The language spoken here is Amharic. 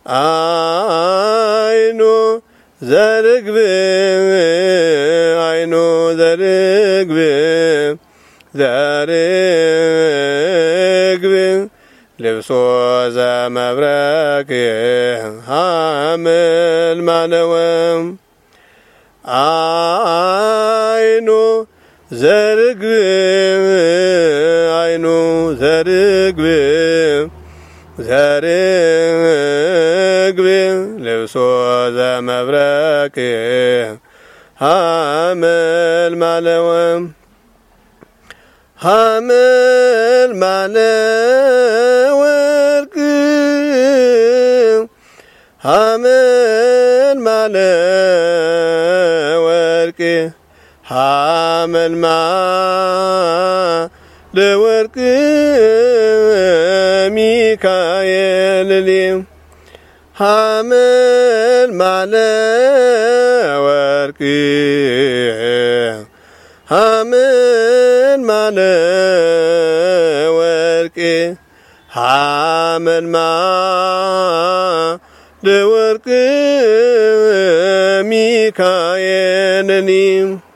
አይኑ ዘርግብ አይኑ ዘርግብ ዘርግብ ልብሶ ዘመብረቅ ሐመል ማነወም አይኑ ዘርግብ አይኑ ዘርግብ ዘርግብ ልብሶ ዘመብረቅ ሐመል ማለወም ሐመል ማለወርቅ ሐመል ማለወርቅ ሐመል ማለወርቅ ሚካኤል ሊም ሐመል ማለወርቅ ሐመል ማለወርቅ ሐመል ማለወርቅ ሚካኤል ሊም